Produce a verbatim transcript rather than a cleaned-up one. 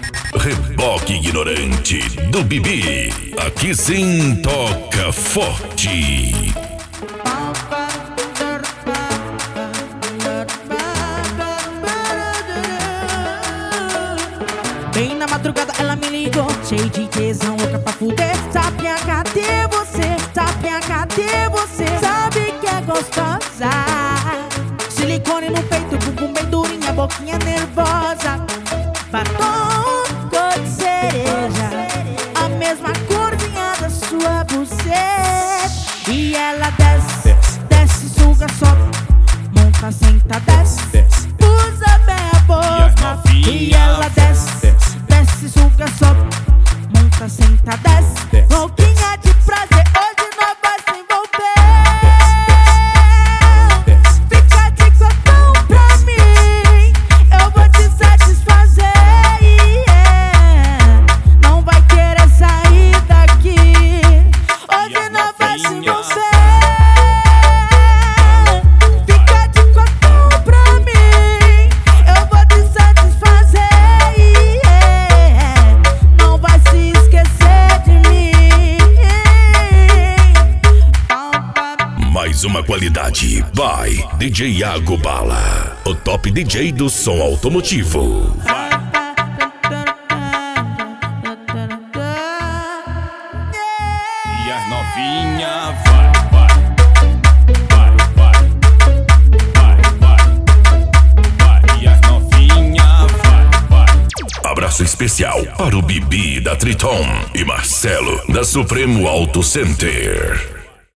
Reboque ignorante do Bibi. Aqui sim toca forte. Bem na madrugada ela me ligou, cheio de tesão, louca pra fuder. Sapinha, cadê você? Sapinha, cadê você? Sabe que é gostosa. Silicone no peito, bumbum bem durinha, boquinha nervosa. Batom cor de cereja, a mesma corzinha da sua buceta. E ela desce, desce, desce, suga, sobe, monta, senta, desce, desce, usa bem a boca. E ela desce, desce, desce, suga, sobe, monta, senta, desce, desce, louquinha de prazer, hoje nós vai se envolver. Fica de cotão pra mim, eu vou te satisfazer. Yeah. Não vai querer sair daqui, hoje nós vai se envolver. Fica de cotão pra mim, eu vou te satisfazer. Yeah. Não vai se esquecer de mim. Mais uma qualidade by D J Iago Bala, o top D J do som automotivo. E as novinha vai, vai, vai, vai, vai, vai, vai. E as novinha vai, vai. Abraço especial para o Bibi da Triton e Marcelo da Supremo Auto Center.